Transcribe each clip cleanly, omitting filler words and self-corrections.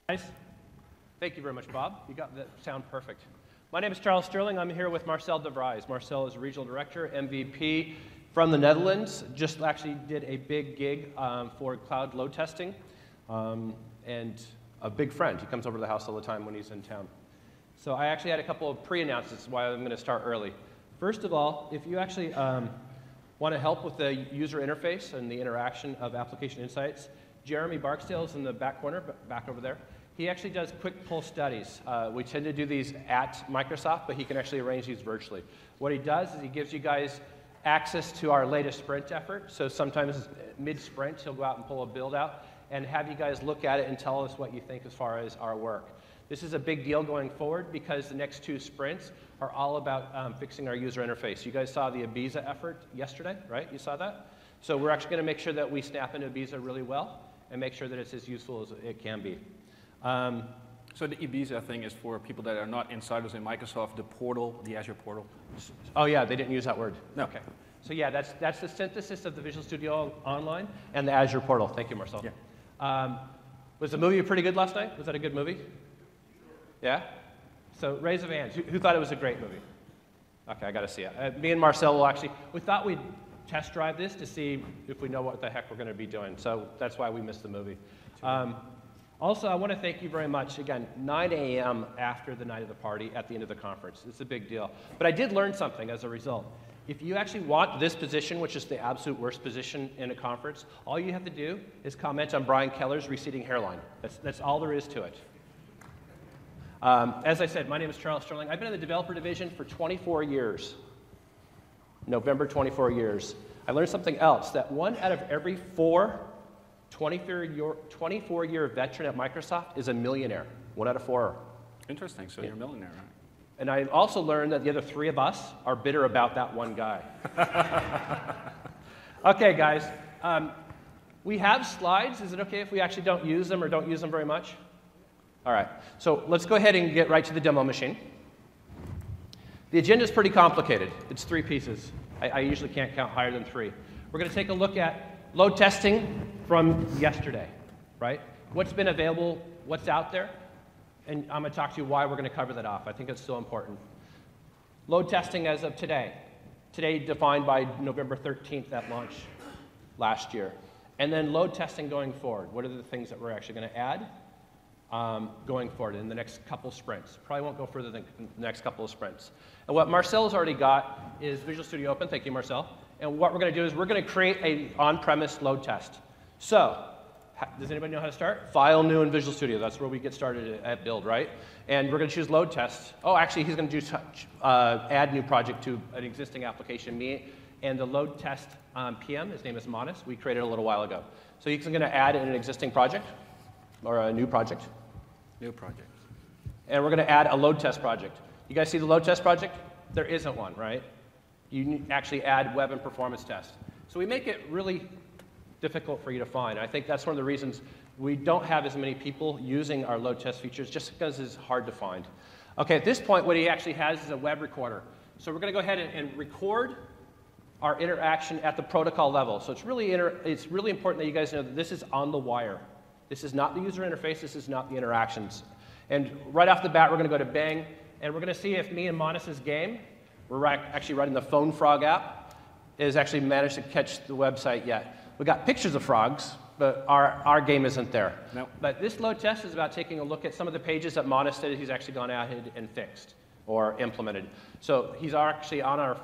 Nice. Thank you very much, Bob. You got that sound perfect. My name is Charles Sterling. I'm here with Marcel de Vries. Marcel is Regional Director, MVP from the Netherlands. Just actually did a big gig for cloud load testing, and a big friend. He comes over to the house all the time when he's in town. So I actually had a couple of pre-announcements why I'm going to start early. First of all, if you actually want to help with the user interface and the interaction of Application Insights, Jeremy Barksdale's in the back corner, back over there. He actually does quick pull studies. We tend to do these at Microsoft, but he can actually arrange these virtually. What he does is he gives you guys access to our latest sprint effort. So sometimes mid-sprint, he'll go out and pull a build out and have you guys look at it and tell us what you think as far as our work. This is a big deal going forward because the next two sprints are all about fixing our user interface. You guys saw the Ibiza effort yesterday, right? You saw that? So we're actually going to make sure that we snap into Ibiza really well and make sure that it's as useful as it can be. So the Ibiza thing is for people that are not insiders in Microsoft, the portal, the Azure portal? Oh yeah, they didn't use that word. No. Okay. So yeah, that's the synthesis of the Visual Studio Online and the Azure portal. Thank you, Marcel. Yeah. Was the movie pretty good last night? Was that a good movie? Yeah? So raise of hands. Who thought it was a great movie? Okay, I got to see it. Me and Marcel will actually, we thought we'd test drive this to see if we know what the heck we're going to be doing. So that's why we missed the movie. Also, I want to thank you very much. Again, 9 a.m. after the night of the party at the end of the conference. It's a big deal. But I did learn something as a result. If you actually want this position, which is the absolute worst position in a conference, all you have to do is comment on Brian Keller's receding hairline. That's all there is to it. As I said, my name is Charles Sterling. I've been in the developer division for 24 years. November, 24 years. I learned something else, that 1 out of every 4 24-year veteran at Microsoft is a millionaire. 1 out of 4. Interesting, so you're a millionaire, right? And I also learned that the other 3 of us are bitter about that one guy. Okay, guys. We have slides. Is it okay if we actually don't use them or don't use them very much? All right. So let's go ahead and get right to the demo machine. The agenda is pretty complicated. It's 3 pieces. I usually can't count higher than 3. We're going to take a look at load testing from yesterday, right? What's been available, what's out there, and I'm going to talk to you why we're going to cover that off. I think it's so important. Load testing as of today. Today defined by November 13th at launch last year. And then load testing going forward. What are the things that we're actually going to add going forward in the next couple sprints? Probably won't go further than the next couple of sprints. And what Marcel's already got is Visual Studio Open. Thank you, Marcel. And what we're going to do is we're going to create an on-premise load test. So, does anybody know how to start? File, new, in Visual Studio. That's where we get started at build, right? And we're going to choose load test. Oh, actually, he's going to do add new project to an existing application. Me and the load test PM, his name is Manas. We created a little while ago. So he's going to add in an existing project or a new project. New project. And we're going to add a load test project. You guys see the load test project? There isn't one, right? You actually add web and performance test. So we make it really difficult for you to find. I think that's one of the reasons we don't have as many people using our load test features, just because it's hard to find. Okay, at this point, what he actually has is a web recorder. So we're going to go ahead and record our interaction at the protocol level. So it's really important that you guys know that this is on the wire. This is not the user interface. This is not the interactions. And right off the bat, we're going to go to Bang, and we're going to see if me and Manas's game, we're actually running the Phone Frog app, is actually managed to catch the website yet. We got pictures of frogs, but our game isn't there. Nope. But this load test is about taking a look at some of the pages that Manas said he's actually gone ahead and fixed or implemented. So he's actually on our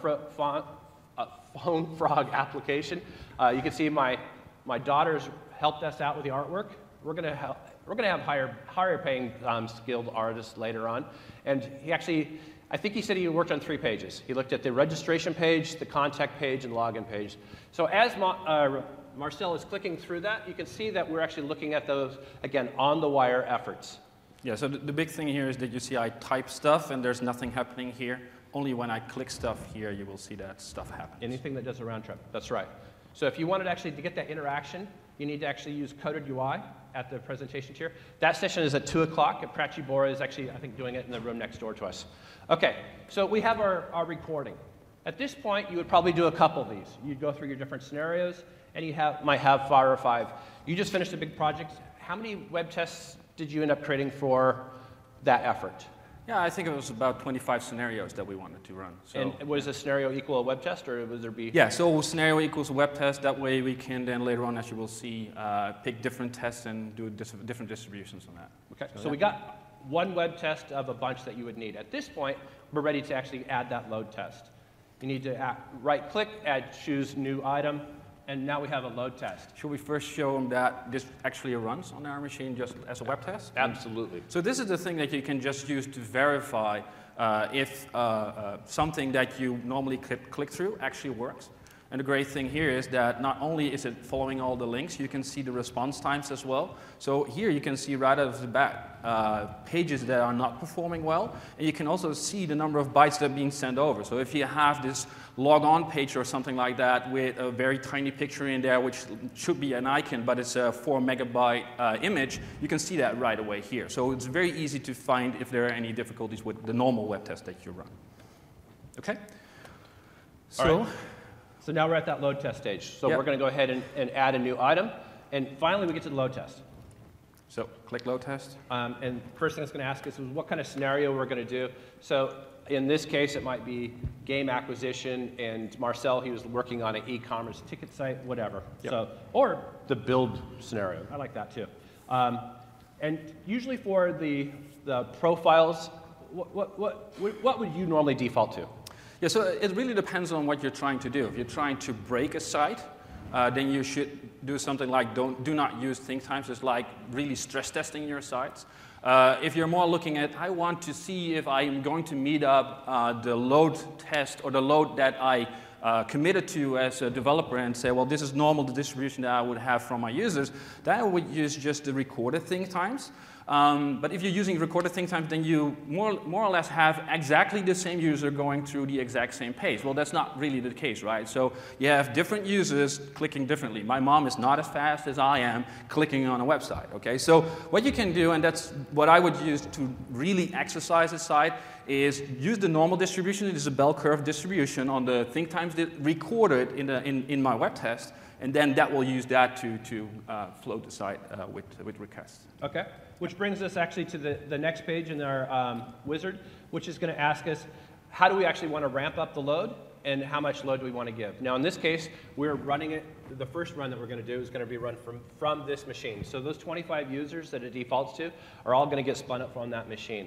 Phone Frog application. You can see my daughter's helped us out with the artwork. We're going to have higher paying skilled artists later on. And he actually, I think he said he worked on 3 pages. He looked at the registration page, the contact page, and the login page. So as Marcel is clicking through that, you can see that we're actually looking at those, again, on-the-wire efforts. Yeah, so the big thing here is that you see I type stuff and there's nothing happening here. Only when I click stuff here, you will see that stuff happen. Anything that does a round trip, that's right. So if you wanted actually to get that interaction, you need to actually use Coded UI at the presentation tier. That session is at 2 o'clock. Prachi Bora is actually, I think, doing it in the room next door to us. Okay, so we have our recording. At this point, you would probably do a couple of these. You'd go through your different scenarios, and you might have 4 or 5. You just finished a big project. How many web tests did you end up creating for that effort? Yeah, I think it was about 25 scenarios that we wanted to run. So, And was a scenario equal a web test, or would there be? yeah, so scenario equals a web test. That way we can then later on, as you will see, pick different tests and do different distributions on that. Okay, so we got one web test of a bunch that you would need. At this point, we're ready to actually add that load test. You need to right-click, choose new item, and now we have a load test. Should we first show them that this actually runs on our machine just as a web test? Absolutely. So this is the thing that you can just use to verify if something that you normally click through actually works. And the great thing here is that not only is it following all the links, you can see the response times as well. So here you can see right out of the bat pages that are not performing well, and you can also see the number of bytes that are being sent over. So if you have this log on page or something like that with a very tiny picture in there, which should be an icon, but it's a 4 megabyte image, you can see that right away here. So it's very easy to find if there are any difficulties with the normal web test that you run. Okay? So. So now we're at that load test stage. So we're going to go ahead and add a new item. And finally, we get to the load test. So click load test. And first thing it's going to ask us is what kind of scenario we're going to do. So in this case, it might be game acquisition, and Marcel, he was working on an e-commerce ticket site, whatever. Yep. So, or the build scenario. I like that too. And usually for the profiles, what would you normally default to? Yeah, so it really depends on what you're trying to do. If you're trying to break a site, then you should do something like do not use think times. It's like really stress testing your sites. If you're more looking at, I want to see if I'm going to meet up the load test or the load that I committed to as a developer and say, well, this is normal, the distribution that I would have from my users, then I would use just the recorded think times. But if you're using recorded think times, then you more or less have exactly the same user going through the exact same page. Well, that's not really the case, right? So you have different users clicking differently. My mom is not as fast as I am clicking on a website, okay? So what you can do, and that's what I would use to really exercise the site, is use the normal distribution. It is a bell curve distribution on the think times that recorded in my web test, and then that will use that to float the site with requests. Okay, which brings us actually to the next page in our wizard, which is going to ask us, how do we actually want to ramp up the load, and how much load do we want to give? Now in this case, we're running it, the first run that we're going to do is going to be run from this machine. So those 25 users that it defaults to are all going to get spun up from that machine.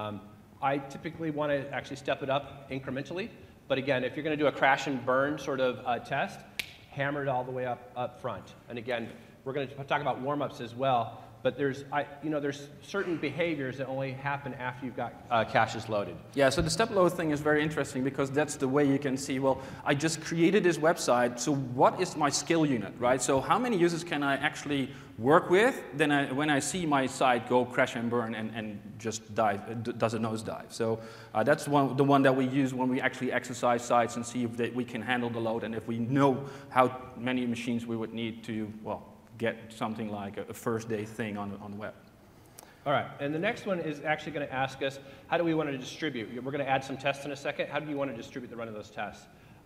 I typically want to actually step it up incrementally, but again, if you're going to do a crash and burn sort of test, hammer it all the way up front. And again, we're going to talk about warm-ups as well, but there's certain behaviors that only happen after you've got caches loaded. Yeah, so the step load thing is very interesting because that's the way you can see, well, I just created this website, so what is my skill unit, right? So how many users can I actually work with then when I see my site go crash and burn and just does a nosedive? So that's the one that we use when we actually exercise sites and see if we can handle the load and if we know how many machines we would need to, well, get something like a first day thing on the web. All right, and the next one is actually going to ask us, how do we want to distribute? We're going to add some tests in a second. How do you want to distribute the run of those tests?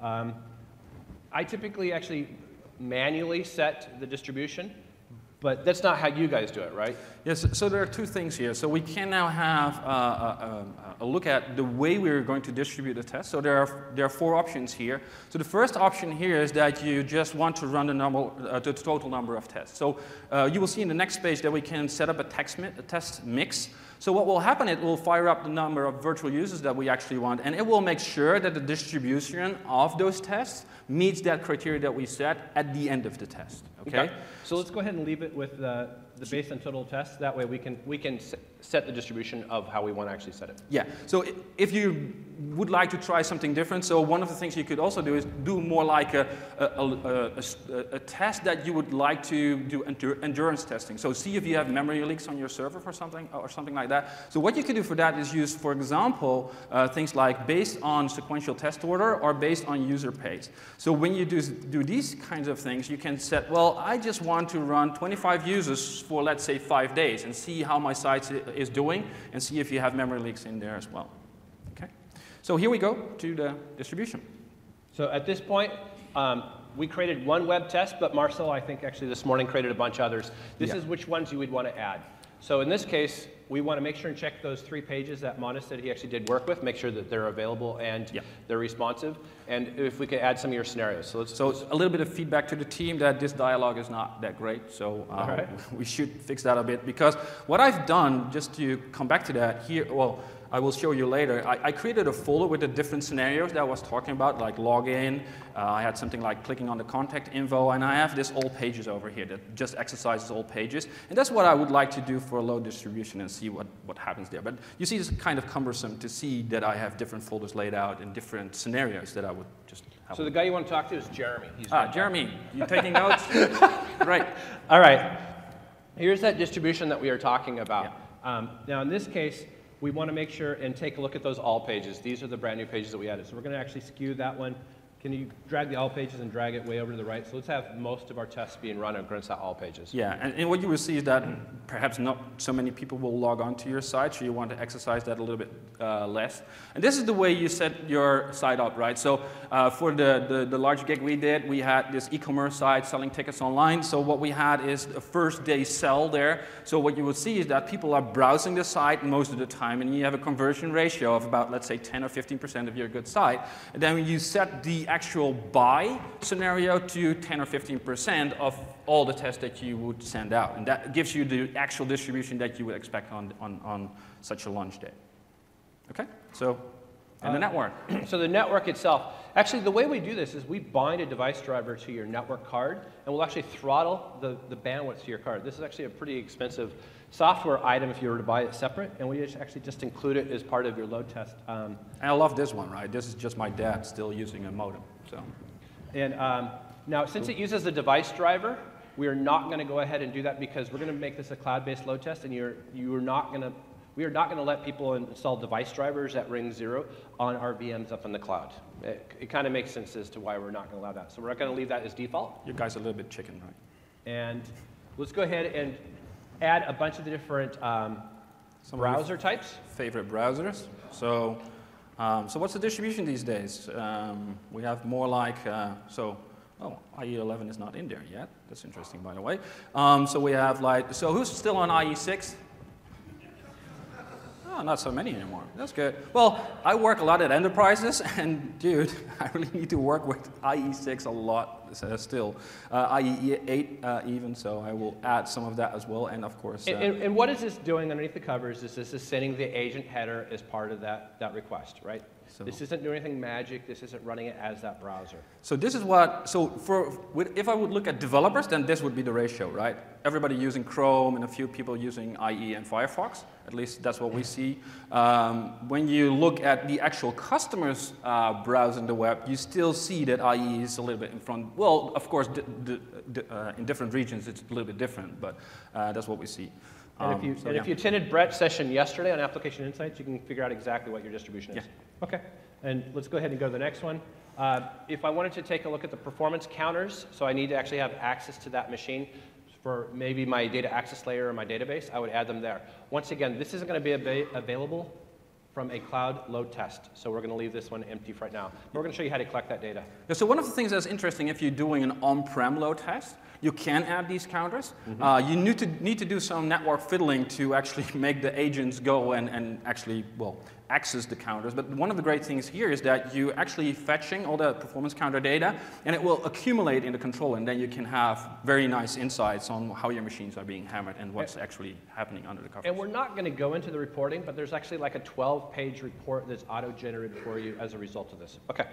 I typically actually manually set the distribution, but that's not how you guys do it, right? Yes, so there are two things here. So we can now have a look at the way we're going to distribute the test. So there are four options here. So the first option here is that you just want to run the total number of tests. So you will see in the next page that we can set up a test mix. So what will happen, it will fire up the number of virtual users that we actually want, and it will make sure that the distribution of those tests meets that criteria that we set at the end of the test. Okay? So let's go ahead and leave it with the based on total tests. That way we can set the distribution of how we want to actually set it. Yeah. So if you would like to try something different, so one of the things you could also do is do more like a test that you would like to do endurance testing. So see if you have memory leaks on your server or something like that. So what you could do for that is use, for example, things like based on sequential test order or based on user pace. So when you do these kinds of things, you can set, well, I just want to run 25 users for, let's say, 5 days and see how my site is doing and see if you have memory leaks in there as well. Okay? So here we go to the distribution. So at this point, we created one web test, but Marcel, I think, actually this morning created a bunch of others. This is which ones you would want to add. So in this case, we want to make sure and check those 3 pages that Manas said he actually did work with, make sure that they're available and they're responsive, and if we could add some of your scenarios. So a little bit of feedback to the team that this dialogue is not that great, so we should fix that a bit, because what I've done, just to come back to that here, well, I will show you later. I created a folder with the different scenarios that I was talking about, like login. I had something like clicking on the contact info, and I have this all pages over here that just exercises all pages. And that's what I would like to do for a load distribution and see what happens there. But you see, it's kind of cumbersome to see that I have different folders laid out in different scenarios that I would just have. So the guy you want to talk to is Jeremy. Jeremy, you taking notes? Right. All right. Here's that distribution that we are talking about. Yeah. Now, in this case, we want to make sure and take a look at those all pages. These are the brand new pages that we added. So we're going to actually skew that one. Can you drag the all pages and drag it way over to the right? So let's have most of our tests being run against that all pages. Yeah, and what you will see is that perhaps not so many people will log on to your site, so you want to exercise that a little bit less. And this is the way you set your site up, right? So for the large gig we did, we had this e-commerce site selling tickets online. So what we had is a first day sell there. So what you will see is that people are browsing the site most of the time, and you have a conversion ratio of about, let's say, 10 or 15% of your good site. And then when you set the actual buy scenario to 10 or 15% of all the tests that you would send out. And that gives you the actual distribution that you would expect on such a launch day. Okay? So, and the network. So the network itself, actually the way we do this is we bind a device driver to your network card, and we'll actually throttle the bandwidth to your card. This is actually a pretty expensive software item if you were to buy it separate, and we actually just include it as part of your load test. And I love this one, right? This is just my dad still using a modem. So. And now, since it uses the device driver, we are not going to go ahead and do that because we're going to make this a cloud-based load test, and we are not going to let people install device drivers at ring 0 on our VMs up in the cloud. It kind of makes sense as to why we're not going to allow that. So we're not going to leave that as default. You guys are a little bit chicken, right? And let's go ahead and add a bunch of the different browser types. Favorite browsers. So what's the distribution these days? We have more like, IE 11 is not in there yet. That's interesting, by the way. So we have like, so who's still on IE 6? Oh, not so many anymore. That's good. Well, I work a lot at enterprises, and dude, I really need to work with IE6 a lot still. IE8 even, so I will add some of that as well, and of course... And what is this doing underneath the covers is this is sending the agent header as part of that request, right? So this isn't doing anything magic. This isn't running it as that browser. So this is what, if I would look at developers, then this would be the ratio, right? Everybody using Chrome and a few people using IE and Firefox. At least that's what we see. When you look at the actual customers browsing the web, you still see that IE is a little bit in front. Well, of course, in different regions it's a little bit different, but that's what we see. And if you attended Brett's session yesterday on Application Insights, you can figure out exactly what your distribution is. Yeah. Okay. And let's go ahead and go to the next one. If I wanted to take a look at the performance counters, so I need to actually have access to that machine for maybe my data access layer or my database, I would add them there. Once again, this isn't going to be available from a cloud load test. So we're going to leave this one empty for right now. We're going to show you how to collect that data. Yeah, so one of the things that's interesting, if you're doing an on-prem load test, you can add these counters. Mm-hmm. You need to do some network fiddling to actually make the agents go and actually, well, access the counters. But one of the great things here is that you actually fetching all the performance counter data, and it will accumulate in the controller, and then you can have very nice insights on how your machines are being hammered and what's actually happening under the covers. And we're not going to go into the reporting, but there's actually like a 12-page report that's auto-generated for you as a result of this. Okay.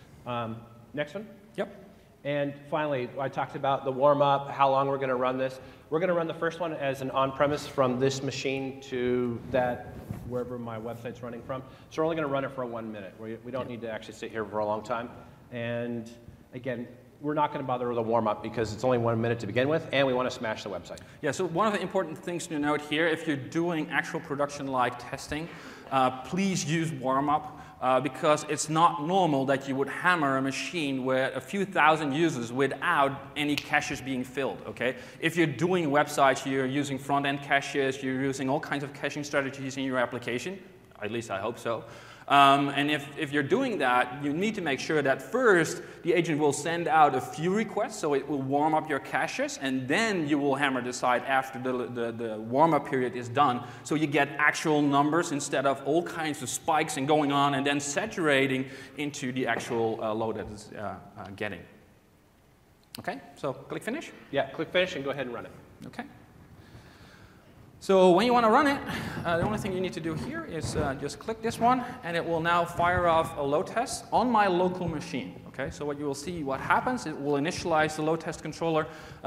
Next one? Yep. And finally, I talked about the warm-up, how long we're going to run this. We're going to run the first one as an on-premise from this machine to that, wherever my website's running from. So we're only going to run it for 1 minute. We don't need to actually sit here for a long time. And again, we're not going to bother with a warm-up because it's only 1 minute to begin with, and we want to smash the website. Yeah, so one of the important things to note here, if you're doing actual production-like testing, please use warm-up. Because it's not normal that you would hammer a machine with a few thousand users without any caches being filled, okay? If you're doing websites, you're using front-end caches, you're using all kinds of caching strategies in your application, at least I hope so, And if you're doing that, you need to make sure that first the agent will send out a few requests, so it will warm up your caches, and then you will hammer the site after the warm-up period is done, so you get actual numbers instead of all kinds of spikes and going on and then saturating into the actual load that is getting. Okay, so click finish. Yeah, click finish and go ahead and run it. Okay. So when you want to run it, the only thing you need to do here is just click this one, and it will now fire off a load test on my local machine. Okay, so what you will see, what happens, it will initialize the load test controller,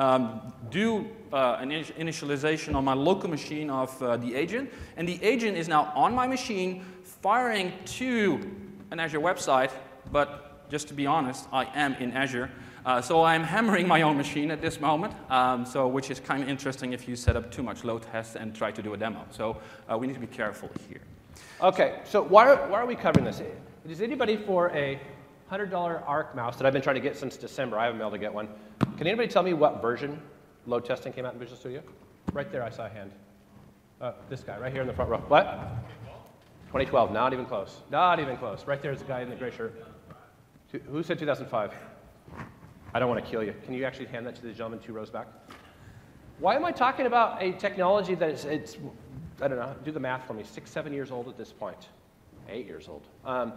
do an initialization on my local machine of the agent, and the agent is now on my machine firing to an Azure website, but just to be honest, I am in Azure. So I'm hammering my own machine at this moment, which is kind of interesting if you set up too much load tests and try to do a demo. So we need to be careful here. Okay, so why are we covering this? Is anybody for a $100 ARC mouse that I've been trying to get since December? I haven't been able to get one. Can anybody tell me what version load testing came out in Visual Studio? Right there, I saw a hand. This guy, right here in the front row. What? 2012, not even close. Not even close. Right there's the guy in the gray shirt. Who said 2005? I don't want to kill you. Can you actually hand that to the gentleman 2 rows back? Why am I talking about a technology that it's I don't know, do the math for me, 6, 7 years old at this point? 8 years old.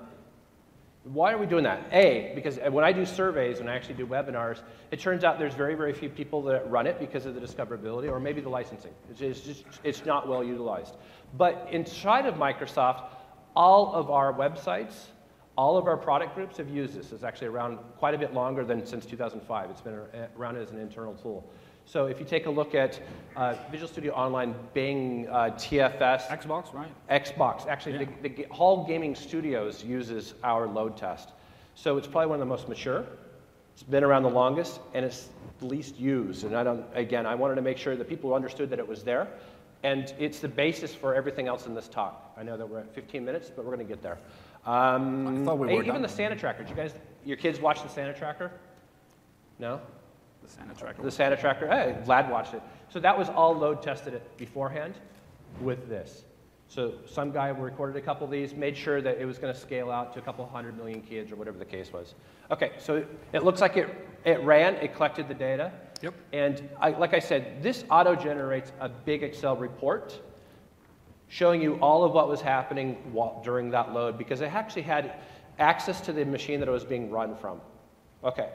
Why are we doing that? A, because when I do surveys, when I actually do webinars, it turns out there's very, very few people that run it because of the discoverability or maybe the licensing. It's not well utilized. But inside of Microsoft, all of our websites, all of our product groups have used this. It's actually around quite a bit longer than since 2005. It's been around as an internal tool. So if you take a look at Visual Studio Online, Bing, TFS. Xbox, right? Xbox. Actually, yeah. the Hall Gaming Studios uses our load test. So it's probably one of the most mature. It's been around the longest, and it's the least used. And I wanted to make sure that people understood that it was there. And it's the basis for everything else in this talk. I know that we're at 15 minutes, but we're going to get there. I thought we were even done. the Santa Tracker. Did your kids watch the Santa Tracker? No? The Santa Tracker. The Santa Tracker. Hey, Vlad watched it. So that was all load tested it beforehand with this. So some guy recorded a couple of these, made sure that it was going to scale out to a couple 100 million kids or whatever the case was. Okay, so it looks like it ran, it collected the data. Yep. And like I said, this auto-generates a big Excel report showing you all of what was happening during that load because it actually had access to the machine that it was being run from. Okay,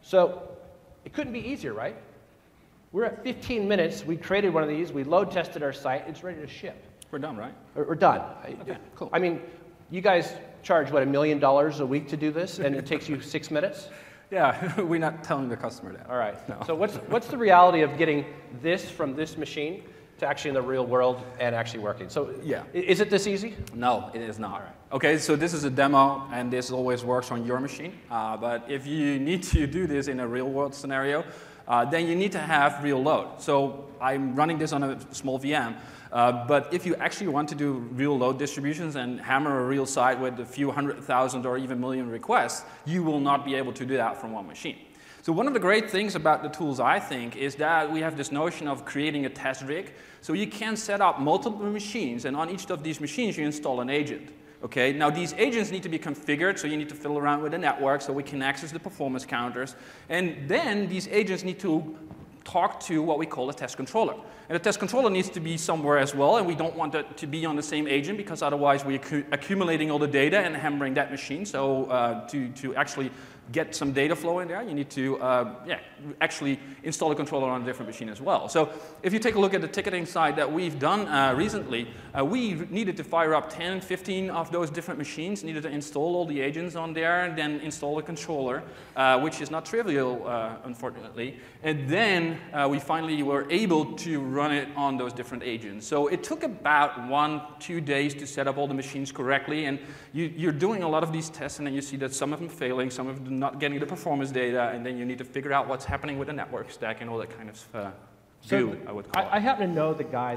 so it couldn't be easier, right? We're at 15 minutes, we created one of these, we load tested our site, it's ready to ship. We're done, right? We're done. Okay, cool. I mean, you guys charge, what, $1 million a week to do this, and it takes you 6 minutes? Yeah, we're not telling the customer that. All right. No. So what's the reality of getting this from this machine to actually in the real world and actually working? So yeah. Is it this easy? No, it is not. Okay, so this is a demo, and this always works on your machine. But if you need to do this in a real-world scenario, then you need to have real load. So I'm running this on a small VM. But if you actually want to do real load distributions and hammer a real site with a few 100,000 or even million requests, you will not be able to do that from one machine. So one of the great things about the tools, I think, is that we have this notion of creating a test rig. So you can set up multiple machines, and on each of these machines you install an agent. Okay, now these agents need to be configured, so you need to fiddle around with the network so we can access the performance counters. And then these agents need to talk to what we call a test controller. And the test controller needs to be somewhere as well, and we don't want it to be on the same agent because otherwise we're accumulating all the data and hammering that machine. So to actually get some data flow in there, you need to actually install a controller on a different machine as well. So if you take a look at the ticketing side that we've done recently, we needed to fire up 10, 15 of those different machines, needed to install all the agents on there, and then install a controller, which is not trivial, unfortunately. And then we finally were able to run it on those different agents. So it took about 1-2 days to set up all the machines correctly, and you're doing a lot of these tests, and then you see that some of them failing, some of them not getting the performance data, and then you need to figure out what's happening with the network stack and all that kind of goo, I would call it. I happen to know the guy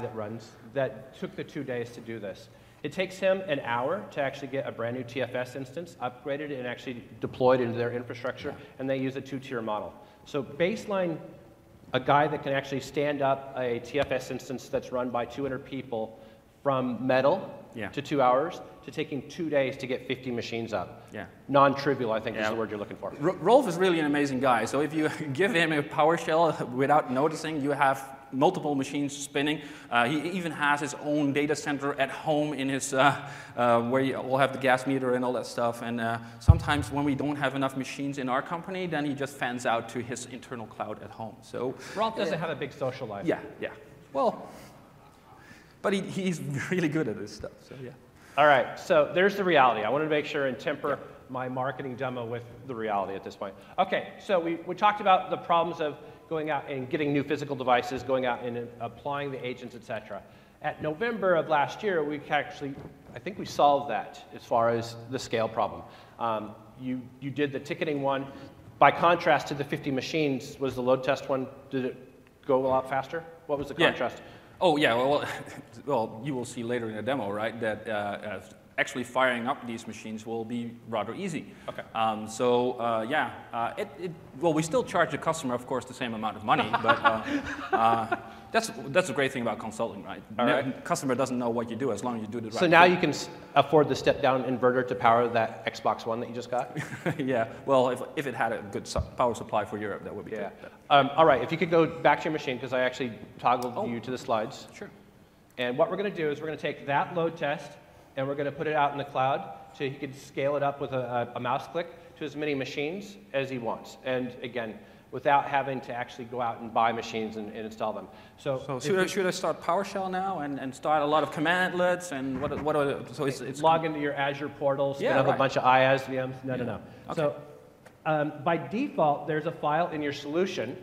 that took the 2 days to do this. It takes him an hour to actually get a brand new TFS instance upgraded and actually deployed into their infrastructure, and they use a 2-tier model. So baseline, a guy that can actually stand up a TFS instance that's run by 200 people from metal Yeah. to 2 hours to taking 2 days to get 50 machines up. Yeah. Non-trivial, I think, is Yeah. the word you're looking for. Rolf is really an amazing guy. So if you give him a PowerShell without noticing, you have multiple machines spinning. He even has his own data center at home in his where you all have the gas meter and all that stuff. And sometimes when we don't have enough machines in our company, then he just fans out to his internal cloud at home. So Rolf doesn't have a big social life. yeah, yeah. Well, but he's really good at this stuff. So yeah. All right, so there's the reality. I wanted to make sure and temper my marketing demo with the reality at this point. Okay, so we talked about the problems of going out and getting new physical devices, going out and applying the agents, et cetera. At November of last year, we actually, I think we solved that as far as the scale problem. You did the ticketing one. By contrast to the 50 machines, was the load test one, did it go a lot faster? What was the contrast? Oh yeah, well, you will see later in the demo, right, that actually firing up these machines will be rather easy. Okay. Well, we still charge the customer, of course, the same amount of money, but that's a great thing about consulting, right? All right. Customer doesn't know what you do as long as you do the right So now thing. you can afford the step-down inverter to power that Xbox One that you just got? Yeah, well, if it had a good power supply for Europe, that would be Yeah. good. All right, if you could go back to your machine, because I actually toggled you to the slides. Sure. And what we're going to do is we're going to take that load test and we're going to put it out in the cloud so he can scale it up with a mouse click to as many machines as he wants. And again, without having to actually go out and buy machines and install them. So should I start PowerShell now and start a lot of commandlets and what are so it's log into your Azure portal, spin Yeah, up a right. bunch of IaaS VMs? No. Okay. So by default, there's a file in your solution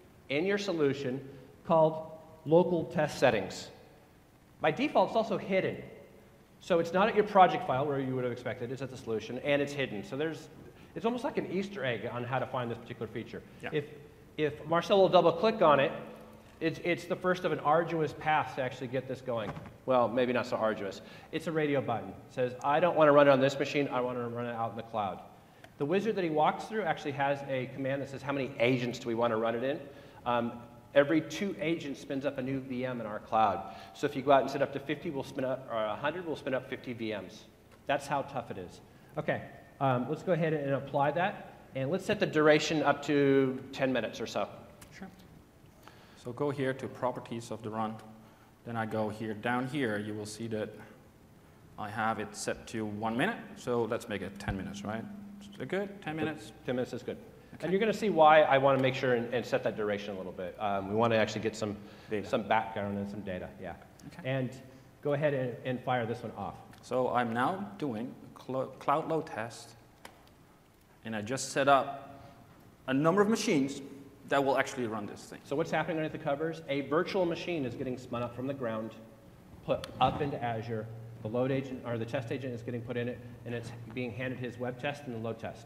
called local test settings. By default, it's also hidden. So it's not at your project file where you would have expected, it's at the solution, and it's hidden. So it's almost like an Easter egg on how to find this particular feature. Yeah. If Marcel will double click on it, it's the first of an arduous path to actually get this going. Well, maybe not so arduous. It's a radio button. It says, I don't want to run it on this machine, I want to run it out in the cloud. The wizard that he walks through actually has a command that says how many agents do we want to run it in. Every 2 agents spins up a new VM in our cloud. So if you go out and set up to 50, we'll spin up, or 100, we'll spin up 50 VMs. That's how tough it is. Okay, let's go ahead and apply that. And let's set the duration up to 10 minutes or so. Sure. So go here to properties of the run. Then I go here. Down here, you will see that I have it set to 1 minute. So let's make it 10 minutes, right? Is that good? 10 minutes? 10 minutes is good. Okay. And you're going to see why I want to make sure and set that duration a little bit. We want to actually get some background and some data, yeah. Okay. And go ahead and fire this one off. So I'm now doing cloud load test, and I just set up a number of machines that will actually run this thing. So what's happening underneath the covers? A virtual machine is getting spun up from the ground, put up into Azure. The load agent, or the test agent is getting put in it, and it's being handed his web test and the load test.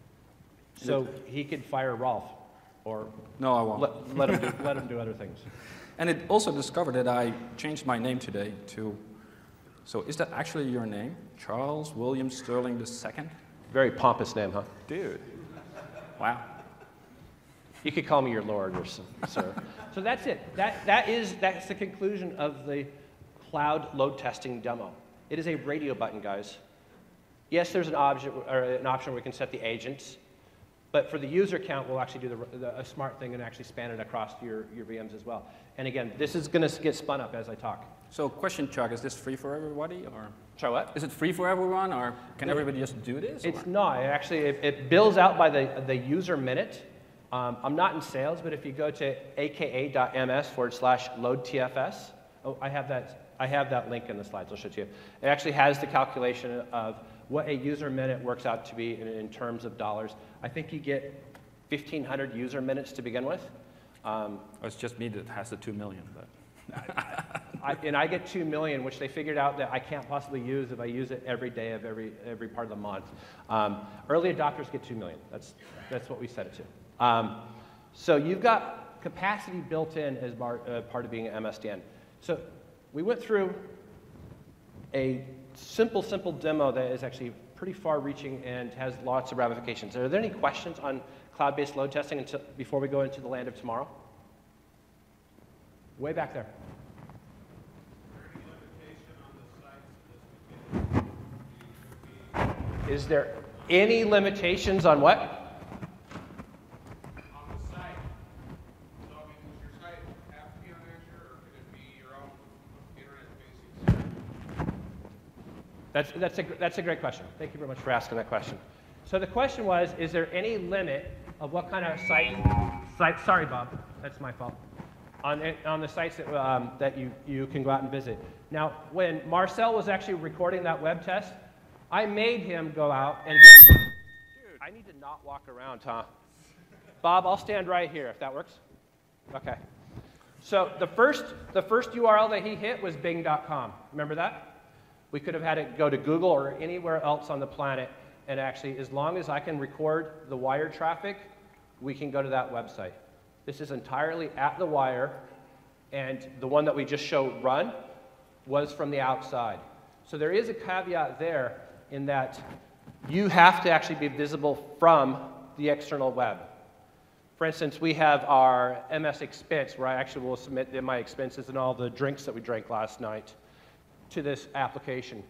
So he could fire Rolf, or No, I won't. let him do other things. And it also discovered that I changed my name today to, so is that actually your name? Charles William Sterling II? Very pompous name, huh? Dude. Wow. You could call me your lord or sir. So that's it. That's the conclusion of the cloud load testing demo. It is a radio button, guys. Yes, there's an option where we can set the agents, but for the user count, we'll actually do a smart thing and actually span it across your VMs as well. And again, this is going to get spun up as I talk. So question, Chuck, is this free for everybody, or Sorry, what? is it free for everyone, or can everybody just do this? It's or? not. It bills out by the user minute. I'm not in sales, but if you go to aka.ms/loadtfs, oh, I have that link in the slides. I'll show it to you. It actually has the calculation of what a user minute works out to be in terms of dollars. I think you get 1,500 user minutes to begin with. Or it's just me that has the 2 million, but. I get 2 million, which they figured out that I can't possibly use if I use it every day of every part of the month. Early adopters get 2 million. That's what we set it to. So you've got capacity built in as part of being an MSDN. So we went through a simple demo that is actually pretty far-reaching and has lots of ramifications. Are there any questions on cloud-based load testing before we go into the land of tomorrow? Way back there. Is there any limitation Is there any limitations on what? On the site. So, I mean, does your site have to be on Azure, or could it be your own internet-facing site? That's a great question. Thank you very much for asking that question. So the question was, is there any limit of what kind of site sorry, Bob, that's my fault, on the sites that you can go out and visit. Now, when Marcel was actually recording that web test, I made him go out and go, dude, I need to not walk around, huh? Bob, I'll stand right here if that works. Okay. So the first URL that he hit was bing.com. Remember that? We could have had it go to Google or anywhere else on the planet, and actually, as long as I can record the wire traffic, we can go to that website. This is entirely at the wire, and the one that we just showed run was from the outside. So there is a caveat there in that you have to actually be visible from the external web. For instance, we have our MS Expense, where I actually will submit my expenses and all the drinks that we drank last night to this application.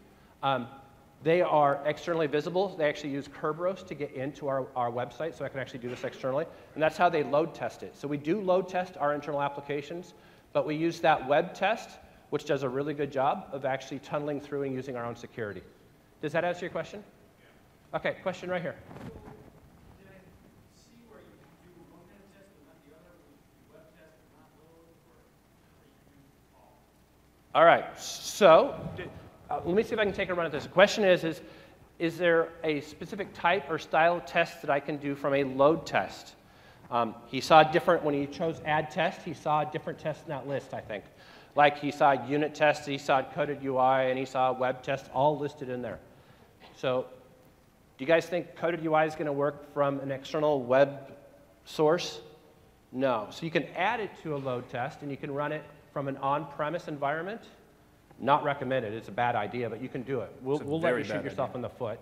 They are externally visible. They actually use Kerberos to get into our website, so I can actually do this externally. And that's how they load test it. So we do load test our internal applications, but we use that web test, which does a really good job of actually tunneling through and using our own security. Does that answer your question? Yeah. Okay, question right here. Did I see where you can do one pen test and not the other, web test and not load, or you can do all? All right, so let me see if I can take a run at this. The question is there a specific type or style of test that I can do from a load test? He saw different, when he chose add test, he saw a different test in that list, I think. Like he saw unit tests, he saw coded UI, and he saw web test, all listed in there. So do you guys think coded UI is going to work from an external web source? No. So you can add it to a load test, and you can run it from an on-premise environment. Not recommended. It's a bad idea, but you can do it. We'll let you shoot yourself in the foot.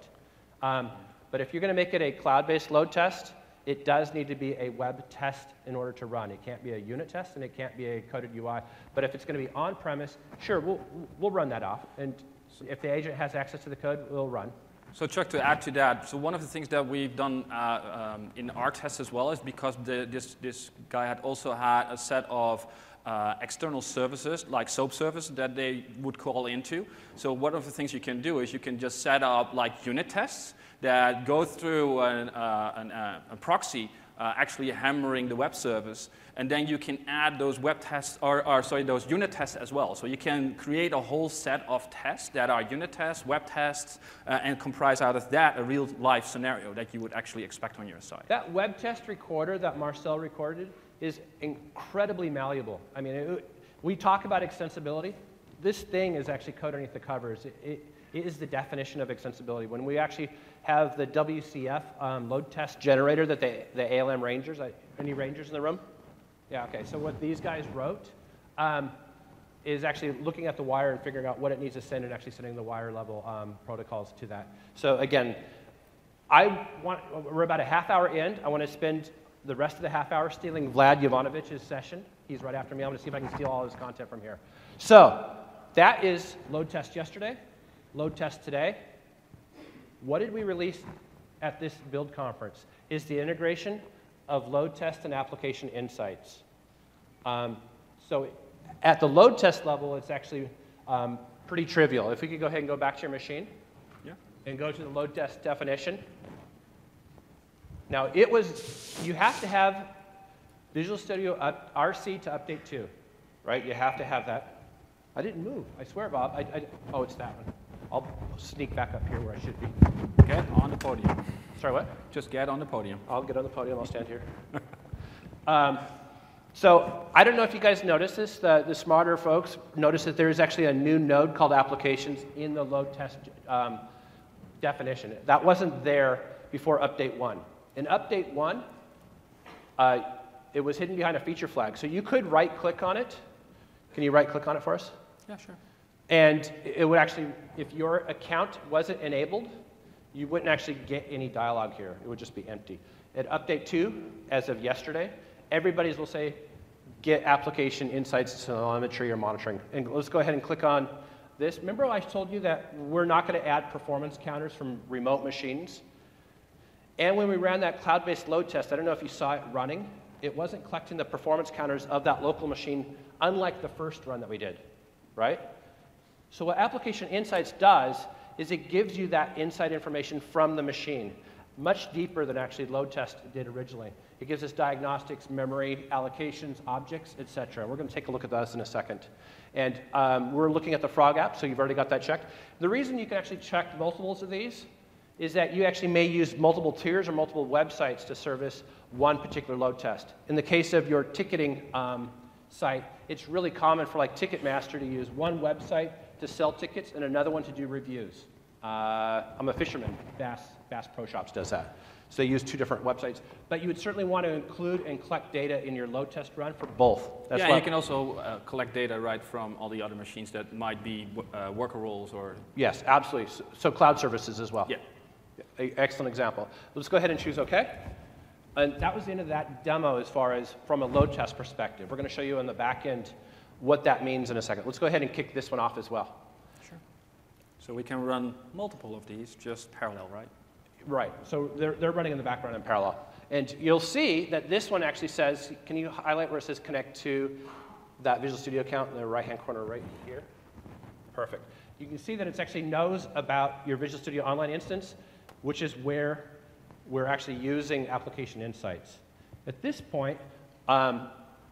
But if you're going to make it a cloud-based load test, it does need to be a web test in order to run. It can't be a unit test, and it can't be a coded UI. But if it's going to be on-premise, sure, we'll run that off. And if the agent has access to the code, we'll run. So Chuck, to add to that, so one of the things that we've done in our tests as well is because this guy had also had a set of external services, like SOAP services, that they would call into. So one of the things you can do is you can just set up like unit tests that go through a proxy actually hammering the web service, and then you can add those web tests, those unit tests as well. So you can create a whole set of tests that are unit tests, web tests, and comprise out of that a real life scenario that you would actually expect on your site. That web test recorder that Marcel recorded is incredibly malleable. I mean, we talk about extensibility. This thing is actually code underneath the covers. It is the definition of extensibility. When we actually have the WCF load test generator that the ALM Rangers, any Rangers in the room? Yeah, okay, so what these guys wrote is actually looking at the wire and figuring out what it needs to send and actually sending the wire level protocols to that. So again, we're about a half hour in. I want to spend the rest of the half hour stealing Vlad Jovanovich's session. He's right after me. I'm going to see if I can steal all his content from here. So that is load test yesterday, load test today. What did we release at this build conference? Is the integration of load test and application insights. So at the load test level, it's actually pretty trivial. If we could go ahead and go back to your machine, Yeah. and go to the load test definition. Now, you have to have Visual Studio RC to update to, right? You have to have that. I didn't move. I swear, Bob. Oh, it's that one. I'll sneak back up here where I should be. Get on the podium. Sorry, what? Just get on the podium. I'll get on the podium. I'll stand here. So I don't know if you guys noticed this. The smarter folks noticed that there is actually a new node called Applications in the load test definition. That wasn't there before Update 1. In Update 1, it was hidden behind a feature flag. So you could right-click on it. Can you right-click on it for us? Yeah, sure. And it would actually, if your account wasn't enabled, you wouldn't actually get any dialogue here. It would just be empty. At Update 2, as of yesterday, everybody's will say, get application insights, telemetry, or monitoring. And let's go ahead and click on this. Remember I told you that we're not going to add performance counters from remote machines? And when we ran that cloud-based load test, I don't know if you saw it running, it wasn't collecting the performance counters of that local machine, unlike the first run that we did, right? So what Application Insights does is it gives you that inside information from the machine, much deeper than actually load test did originally. It gives us diagnostics, memory, allocations, objects, etc. We're going to take a look at those in a second. And we're looking at the Frog app, so you've already got that checked. The reason you can actually check multiples of these is that you actually may use multiple tiers or multiple websites to service one particular load test. In the case of your ticketing site, it's really common for like Ticketmaster to use one website to sell tickets and another one to do reviews. I'm a fisherman. Bass Pro Shops does that. So they use two different websites. But you would certainly want to include and collect data in your load test run for both. That's yeah, you can also collect data right from all the other machines that might be worker roles or... Yes, absolutely. So cloud services as well. Yeah. Excellent example. Let's go ahead and choose OK. And that was the end of that demo as far as from a load test perspective. We're going to show you on the back end what that means in a second. Let's go ahead and kick this one off as well. Sure. So we can run multiple of these just parallel, right? Right. So they're running in the background in parallel. And you'll see that this one actually says, can you highlight where it says connect to that Visual Studio account in the right-hand corner right here? Perfect. You can see that it actually knows about your Visual Studio Online instance, which is where we're actually using Application Insights. At this point, yeah,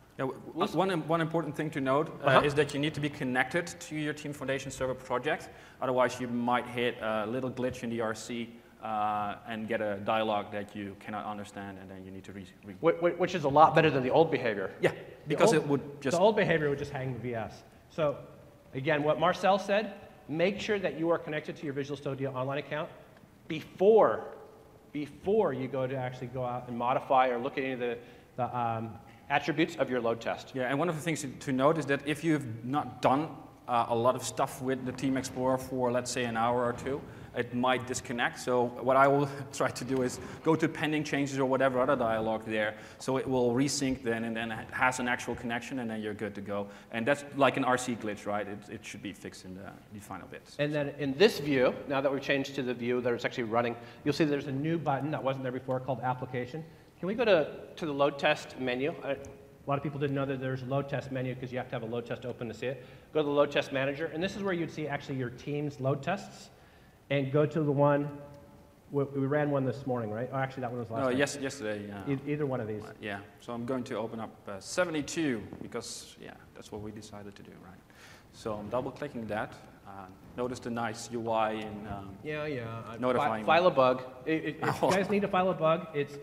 one important thing to note is that you need to be connected to your Team Foundation Server project. Otherwise, you might hit a little glitch in the RC and get a dialog that you cannot understand, and then you need to which is a lot better than the old behavior. Yeah, because it would just... The old behavior would just hang the VS. So again, what Marcel said, make sure that you are connected to your Visual Studio Online account before you go to actually go out and modify or look at any of the attributes of your load test. Yeah, and one of the things to note is that if you've not done a lot of stuff with the Team Explorer for, let's say, an hour or two, it might disconnect. So what I will try to do is go to pending changes or whatever other dialog there, so it will resync then, and then it has an actual connection, and then you're good to go. And that's like an RC glitch, right? It should be fixed in the final bits. And then in this view, now that we've changed to the view that it's actually running, you'll see there's a new button that wasn't there before called Application. Can we go to the load test menu? A lot of people didn't know that there's a load test menu because you have to have a load test open to see it. Go to the load test manager, and this is where you'd see actually your team's load tests. And go to the one, we ran one this morning, right? Oh, actually, that one was last night. Yes, yesterday, yeah. Either one of these. Yeah, so I'm going to open up 72 because, yeah, that's what we decided to do, right? So I'm double-clicking that. Notice the nice UI in notifying File a bug. If you guys need to file a bug, it's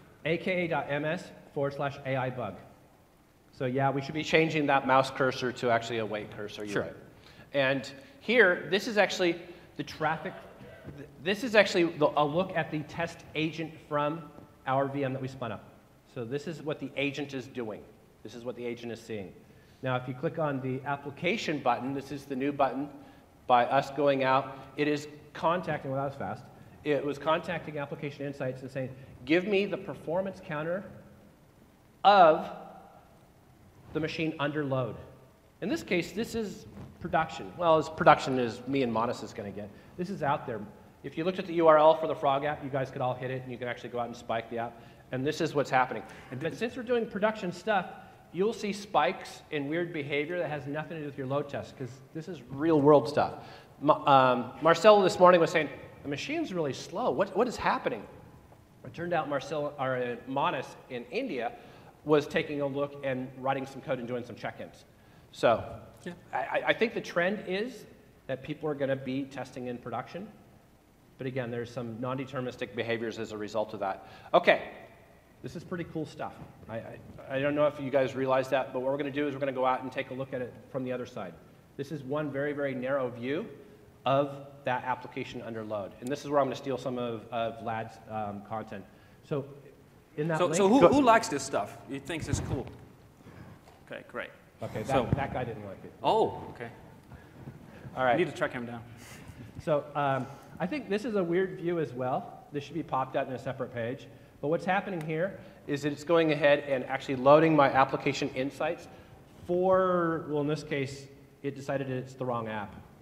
aka.ms/AI bug. So yeah, we should be changing that mouse cursor to actually a wait cursor. Sure. Right. And here, this is actually the traffic. This is actually a look at the test agent from our VM that we spun up. So this is what the agent is doing. This is what the agent is seeing. Now, if you click on the application button, this is the new button by us going out. It is contacting, well, that was fast. It was contacting Application Insights and saying, give me the performance counter of the machine under load. In this case, this is production. Well, as production as me and Monis is going to get. This is out there. If you looked at the URL for the Frog app, you guys could all hit it, and you can actually go out and spike the app. And this is what's happening. But since we're doing production stuff, you'll see spikes and weird behavior that has nothing to do with your load test, because this is real-world stuff. Marcel this morning was saying, the machine's really slow. What is happening? It turned out Monis in India was taking a look and writing some code and doing some check-ins. So yeah. I think the trend is that people are going to be testing in production. But again, there's some non-deterministic behaviors as a result of that. Okay, this is pretty cool stuff. I don't know if you guys realize that, but what we're going to do is we're going to go out and take a look at it from the other side. This is one very, very narrow view of that application under load. And this is where I'm going to steal some of Vlad's content. So in that link, so who likes this stuff? He thinks it's cool. Okay, great. Okay, that guy didn't like it. Oh, okay. All right. I need to track him down. So I think this is a weird view as well. This should be popped out in a separate page. But what's happening here is that it's going ahead and actually loading my application insights for, well, in this case, it decided it's the wrong app.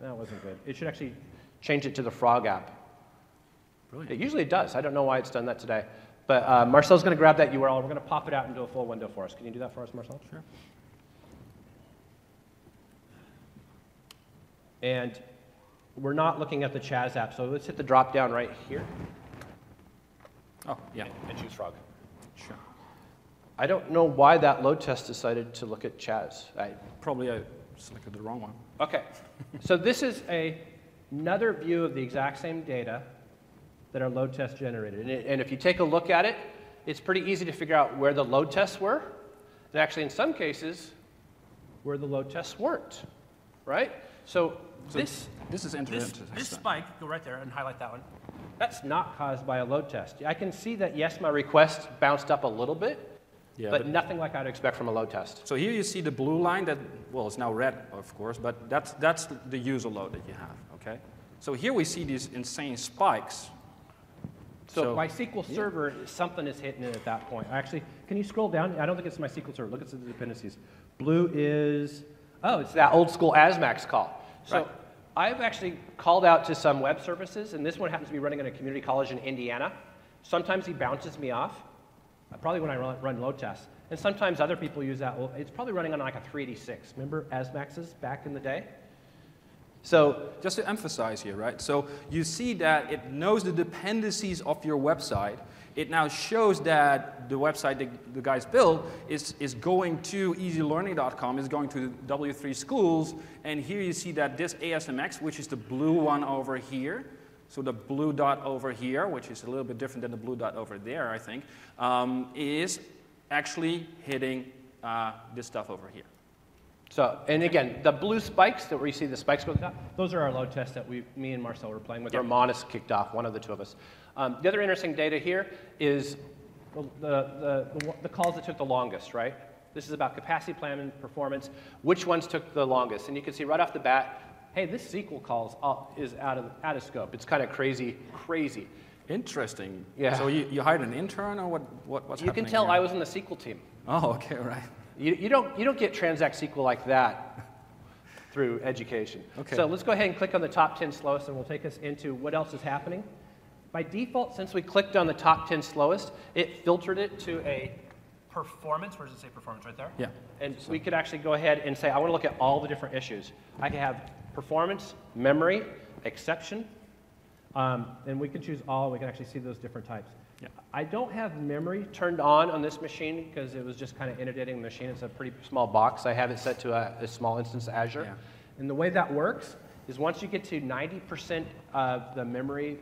that wasn't good. It should actually change it to the Frog app. Brilliant. Usually it does. I don't know why it's done that today. But Marcel's going to grab that URL. We're going to pop it out into a full window for us. Can you do that for us, Marcel? Sure. And we're not looking at the Chaz app, so let's hit the drop down right here Oh, yeah. and choose Frog. Sure. I don't know why that load test decided to look at Chaz. Probably I selected the wrong one. Okay, so this is another view of the exact same data that our load test generated. And if you take a look at it, it's pretty easy to figure out where the load tests were, and actually in some cases, where the load tests weren't, right? So this is interesting. this spike, go right there and highlight that one. That's not caused by a load test. I can see that, yes, my request bounced up a little bit, Yeah, but nothing like I'd expect from a load test. so here you see the blue line that, well, it's now red, of course, but that's the user load that you have, okay? So here we see these insane spikes. So my SQL Server, something is hitting it at that point. Actually, can you scroll down? I don't think it's my SQL Server. Look at the dependencies. Blue is, oh, it's that old school ASMAX call. So Right. I've actually called out to some web services, and this one happens to be running at a community college in Indiana. Sometimes he bounces me off, probably when I run load tests. And sometimes other people use that. Well, it's probably running on like a 386. Remember ASMAXs back in the day? So Just to emphasize here, right? So you see that it knows the dependencies of your website. It now shows that the website that the guys built is going to easylearning.com, is going to W3 schools, and here you see that this ASMX, which is the blue one over here, so the blue dot over here, which is a little bit different than the blue dot over there, I think, is actually hitting this stuff over here. So, and again, the blue spikes that where you see the spikes go up, those are our load tests that me and Marcel were playing with. Our Monis kicked off, one of the two of us. The other interesting data here is the calls that took the longest, right? This is about capacity planning, performance, which ones took the longest. And you can see right off the bat, hey, this SQL calls is out of scope. It's kind of crazy. Interesting. Yeah. So you hired an intern, or what's happening? You can tell here? I was in the SQL team. Oh, okay, right. You don't get Transact SQL like that through education. Okay. So let's go ahead and click on the top 10 slowest, and we'll take us into what else is happening. By default, since we clicked on the top 10 slowest, it filtered it to a performance. Where does it say performance? Right there? Yeah. And we could actually go ahead and say, I want to look at all the different issues. I can have performance, memory, exception, and we can choose all. We can actually see those different types. Yeah. I don't have memory turned on this machine because it was just kind of inundating the machine. It's a pretty small box. I have it set to a small instance of Azure. Yeah. And the way that works is once you get to 90% of the memory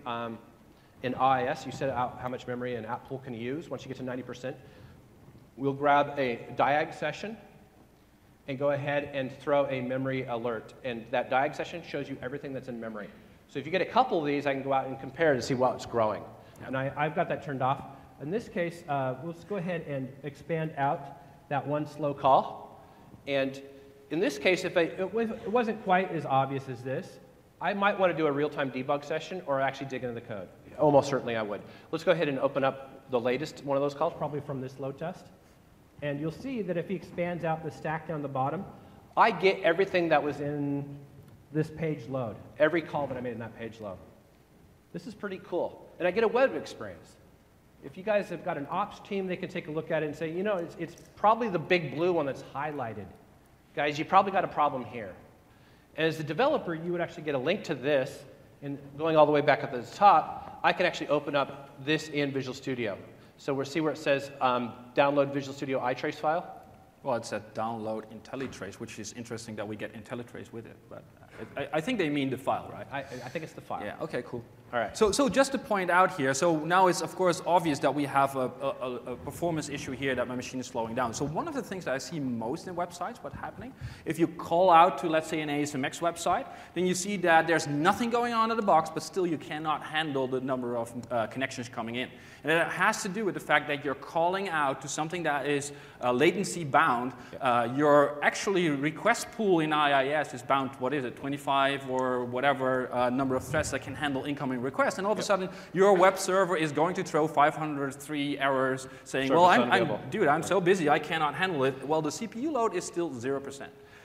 in IIS, you set out how much memory an app pool can use. Once you get to 90%, we'll grab a diag session and go ahead and throw a memory alert. And that diag session shows you everything that's in memory. So if you get a couple of these, I can go out and compare to see what's growing. And I've got that turned off. In this case, let's go ahead and expand out that one slow call. And in this case, if it wasn't quite as obvious as this, I might want to do a real-time debug session or actually dig into the code. Almost certainly I would. Let's go ahead and open up the latest one of those calls, probably from this load test. And you'll see that if he expands out the stack down the bottom, I get everything that was in this page load, every call that I made in that page load. This is pretty cool. And I get a web experience. If you guys have got an ops team, they can take a look at it and say, you know, it's probably the big blue one that's highlighted. Guys, you probably got a problem here. And as a developer, you would actually get a link to this, and going all the way back up at the top, I can actually open up this in Visual Studio. So we'll see where it says download Visual Studio iTrace file. Well, it said download IntelliTrace, which is interesting that we get IntelliTrace with it. But I think they mean the file, right? I think it's the file. Yeah, okay, cool. All right. So just to point out here, so now it's of course obvious that we have a performance issue here, that my machine is slowing down. So one of the things that I see most in websites, what's happening, if you call out to, let's say, an ASMX website, then you see that there's nothing going on in the box, but still you cannot handle the number of connections coming in. And it has to do with the fact that you're calling out to something that is latency bound. Yeah. Your actually request pool in IIS is bound, what is it, 25 or whatever number of threads that can handle incoming requests, and all of a sudden your web server is going to throw 503 errors saying, well, I'm so busy I cannot handle it. Well, the CPU load is still 0%.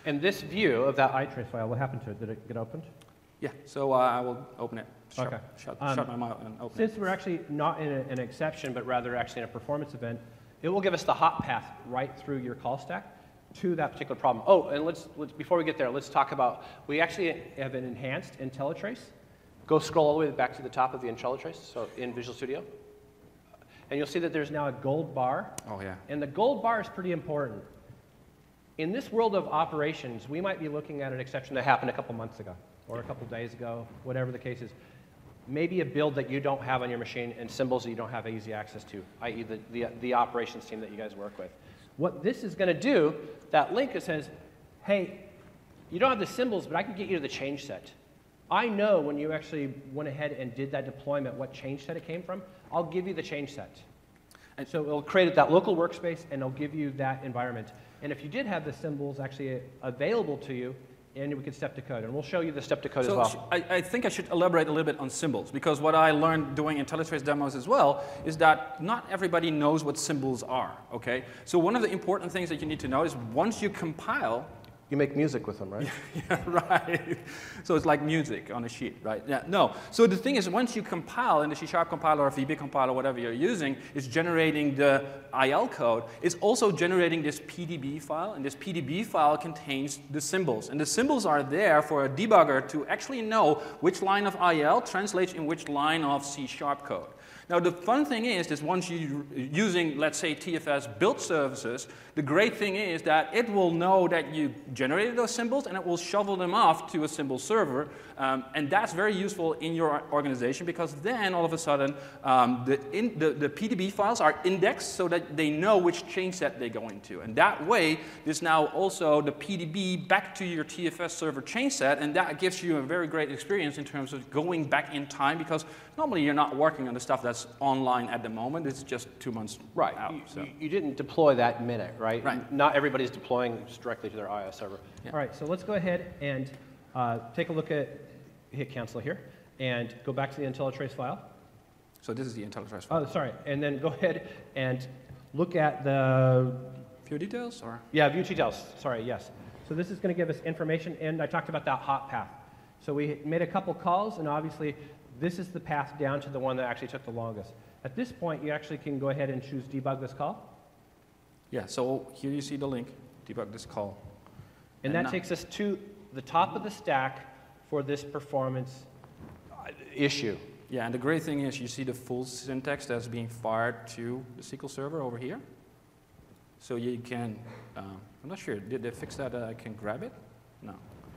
And this view of that iTrace file, what happened to it? Did it get opened? Yeah, so I will open it. Okay. Shut my mouth and open it. Since we're actually not in an exception, but rather actually in a performance event, it will give us the hot path right through your call stack to that particular problem. Oh, and let's before we get there, let's talk about, we actually have an enhanced IntelliTrace. Go scroll all the way back to the top of the IntelliTrace, so in Visual Studio. And you'll see that there's now a gold bar. Oh, yeah. And the gold bar is pretty important. In this world of operations, we might be looking at an exception that happened a couple months ago, or a couple days ago, whatever the case is. Maybe a build that you don't have on your machine and symbols that you don't have easy access to, i.e. the operations team that you guys work with. What this is going to do, that link that says, hey, you don't have the symbols, but I can get you to the change set. I know when you actually went ahead and did that deployment, what change set it came from. I'll give you the change set. And so it'll create that local workspace, and it'll give you that environment. And if you did have the symbols actually available to you, and we could step to code. And we'll show you the step to code as well. I think I should elaborate a little bit on symbols, because what I learned doing IntelliTrace demos as well is that not everybody knows what symbols are, okay? So one of the important things that you need to know is once you compile, you make music with them, right? Yeah, right. So it's like music on a sheet, right? Yeah, no. So the thing is, once you compile in the C# compiler or VB compiler, whatever you're using, is generating the IL code. It's also generating this PDB file, and this PDB file contains the symbols. And the symbols are there for a debugger to actually know which line of IL translates in which line of C# code. Now, the fun thing is once you're using, let's say, TFS build services, the great thing is that it will know that you generated those symbols, and it will shovel them off to a symbol server. And that's very useful in your organization, because then, all of a sudden, the PDB files are indexed so that they know which change set they go into. And that way, there's now also the PDB back to your TFS server change set, and that gives you a very great experience in terms of going back in time, because normally you're not working on the stuff that's online at the moment. It's just 2 months out. You didn't deploy that minute, right? Right. Not everybody's deploying directly to their IIS server. Yeah. All right, so let's go ahead and take a look at, hit cancel here, and go back to the IntelliTrace file. So this is the IntelliTrace file. Oh, sorry, and then go ahead and look at the... View details, or? Yeah, view details, sorry, yes. So this is going to give us information, and I talked about that hot path. So we made a couple calls, and obviously this is the path down to the one that actually took the longest. At this point, you actually can go ahead and choose debug this call. Yeah, so here you see the link, debug this call. And that takes us to the top of the stack for this performance issue. Yeah, and the great thing is you see the full syntax that's being fired to the SQL Server over here. So you can, I'm not sure, did they fix that I can grab it? No.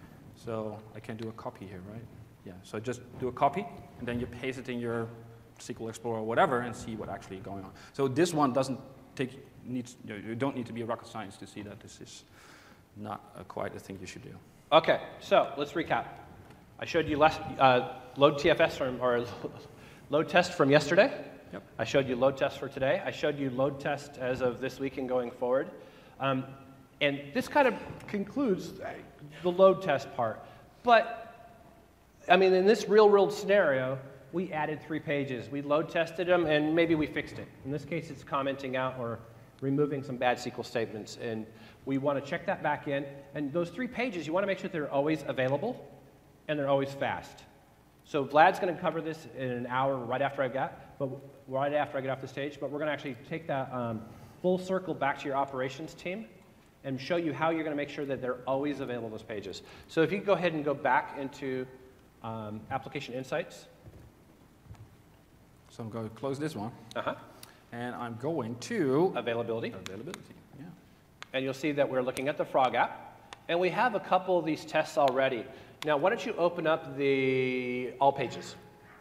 So I can do a copy here, right? Yeah, so just do a copy, and then you paste it in your SQL Explorer or whatever and see what actually going on. So this one doesn't take, you don't need to be a rocket science to see that this is not quite a thing you should do. Okay, so let's recap. I showed you load TFS from, or load test from yesterday. Yep. I showed you load test for today. I showed you load test as of this week and going forward. And this kind of concludes the load test part. But, I mean, in this real-world scenario, we added 3 pages. We load tested them, and maybe we fixed it. In this case, it's commenting out or removing some bad SQL statements. And we want to check that back in. And those 3 pages, you want to make sure they're always available and they're always fast. So Vlad's going to cover this in an hour right after I get off the stage. But we're going to actually take that full circle back to your operations team and show you how you're going to make sure that they're always available, those pages. So if you go ahead and go back into Application Insights. So I'm going to close this one. Uh-huh. And I'm going to Availability. availability. Yeah. And you'll see that we're looking at the Frog app. And we have a couple of these tests already. Now, why don't you open up the All Pages?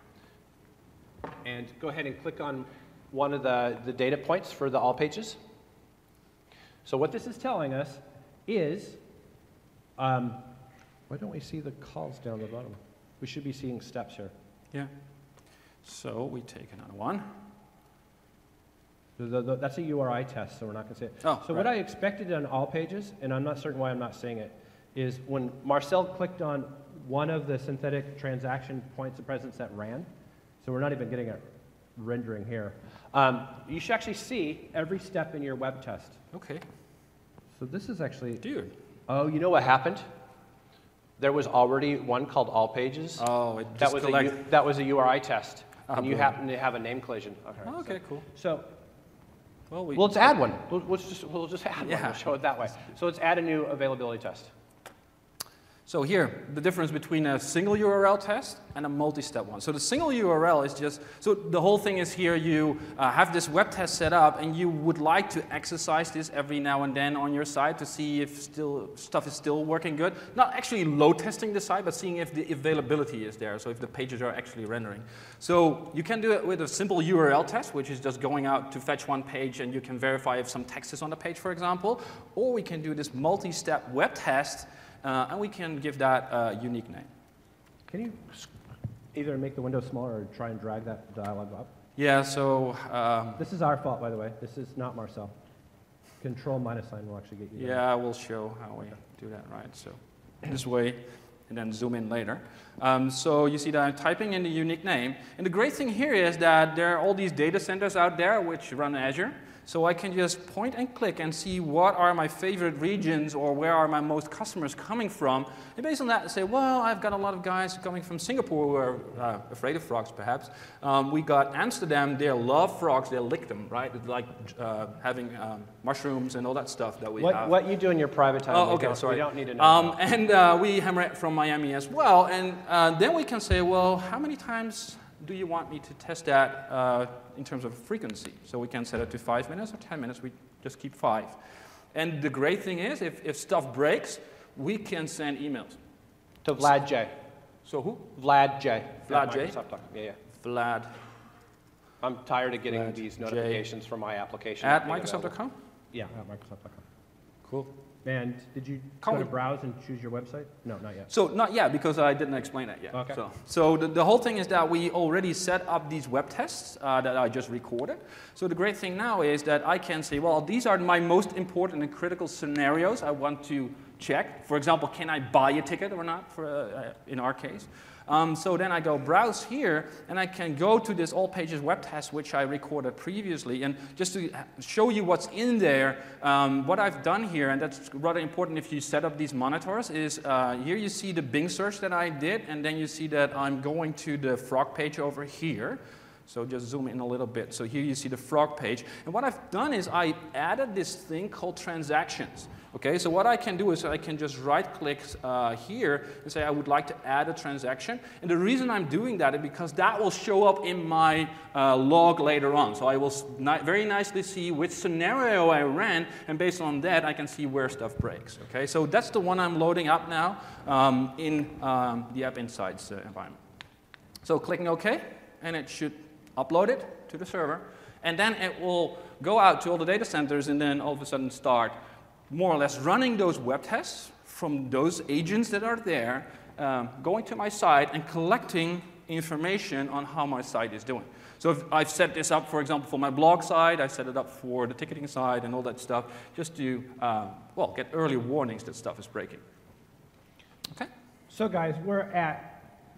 And go ahead and click on one of the data points for the All Pages. So what this is telling us is, why don't we see the calls down the bottom? We should be seeing steps here. Yeah. So we take another one. That's a URI test, so we're not going to see it. Oh, so right. what I expected on All Pages, and I'm not certain why I'm not seeing it, is when Marcel clicked on one of the synthetic transaction points of presence that ran, so we're not even getting it rendering here, you should actually see every step in your web test. Okay. So this is actually... Dude. Oh, you know what happened? There was already one called All Pages. Oh, it that just was collects. that was a URI test, Ah, and you brilliant. happen to have a name collision. Okay, Okay, cool. So, Well, well, let's add one. We'll just add one. Yeah. We'll show it that way. So let's add a new availability test. So here, the difference between a single URL test and a multi-step one. So the single URL is just, so the whole thing is here, you have this web test set up and you would like to exercise this every now and then on your site to see if stuff is still working good. Not actually load testing the site, but seeing if the availability is there, so if the pages are actually rendering. So you can do it with a simple URL test, which is just going out to fetch one page and you can verify if some text is on the page, for example. Or we can do this multi-step web test, and we can give that a unique name. Can you either make the window smaller or try and drag that dialog up? Yeah, so This is our fault, by the way. This is not Marcel. Control minus sign will actually get you there. yeah, we'll show how we do that, right? So this way, and then zoom in later. So you see that I'm typing in the unique name. And the great thing here is that there are all these data centers out there which run Azure. So I can just point and click and see what are my favorite regions or where are my most customers coming from. And based on that, say, well, I've got a lot of guys coming from Singapore who are afraid of frogs, perhaps. We got Amsterdam, they love frogs, they lick them, right? It's like having mushrooms and all that stuff that we have. What you do in your private time? Oh, okay, sorry. We don't need to know. And we hammer it from Miami as well. And then we can say, well, how many times do you want me to test that in terms of frequency? So we can set it to 5 minutes or 10 minutes. We just keep 5. And the great thing is, if stuff breaks, we can send emails. To Vlad J. So who? Vlad J. Vlad J? Microsoft. Yeah. Vlad I'm tired of getting Vlad these J. notifications from my application. at not being available. Microsoft.com. Yeah, at Microsoft.com. Cool. And did you Can't go to we- browse and choose your website? No, not yet. So not yet, because I didn't explain that yet. Okay. So the whole thing is that we already set up these web tests that I just recorded. So the great thing now is that I can say, well, these are my most important and critical scenarios I want to check. For example, can I buy a ticket or not, in our case? So then I go browse here, and I can go to this all pages web test, which I recorded previously. And just to show you what's in there, what I've done here, and that's rather important if you set up these monitors, is here you see the Bing search that I did, and then you see that I'm going to the frog page over here. So just zoom in a little bit. So here you see the frog page. And what I've done is I added this thing called transactions. Okay, so what I can do is I can just right-click here and say I would like to add a transaction. And the reason I'm doing that is because that will show up in my log later on. So I will very nicely see which scenario I ran, and based on that, I can see where stuff breaks. Okay, so that's the one I'm loading up now in the App Insights environment. So clicking OK, and it should upload it to the server, and then it will go out to all the data centers and then all of a sudden start more or less running those web tests from those agents that are there, going to my site and collecting information on how my site is doing. So if I've set this up, for example, for my blog site, I've set it up for the ticketing side and all that stuff, just to, well, get early warnings that stuff is breaking. Okay? So guys, we're at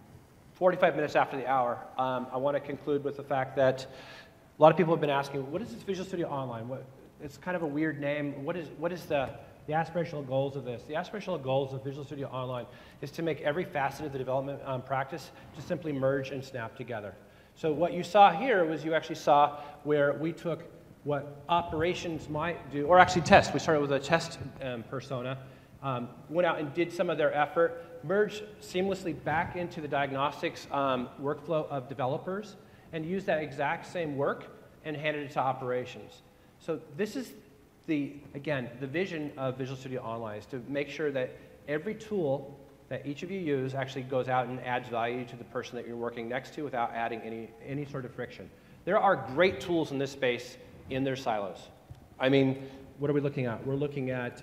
45 minutes after the hour. I want to conclude with the fact that a lot of people have been asking, what is this Visual Studio Online? It's kind of a weird name. What is the aspirational goals of this. The aspirational goals of Visual Studio Online is to make every facet of the development practice just simply merge and snap together. So what you saw here was you actually saw where we took what operations might do, or actually test. We started with a test persona, went out and did some of their effort, merged seamlessly back into the diagnostics workflow of developers, and used that exact same work and handed it to operations. So this is again, the vision of Visual Studio Online is to make sure that every tool that each of you use actually goes out and adds value to the person that you're working next to without adding any sort of friction. There are great tools in this space in their silos. I mean, what are we looking at? We're looking at